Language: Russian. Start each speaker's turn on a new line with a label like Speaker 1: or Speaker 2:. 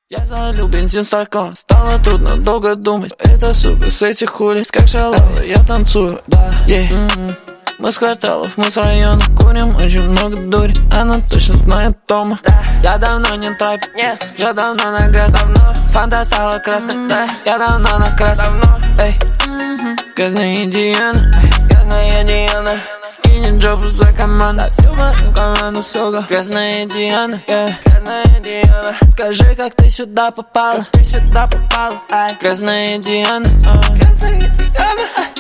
Speaker 1: Я залил бензин в стакан, стало трудно долго думать. Это сука с этих улиц, как шалава, я танцую, да, Мы с кварталов, мы с района, курим очень много дури. Она точно знает Тома, да. Я давно не трэп, нет, я давно на газ, давно. Фанта стала красной, да. Я давно на крас, давно, эй. Грязная Диана, грязная Диана. Кинет джобу за команду, всю мою команду, сука. Грязная Диана, грязная Диана. Скажи, как ты сюда попала, ай. Грязная Диана, грязная Диана.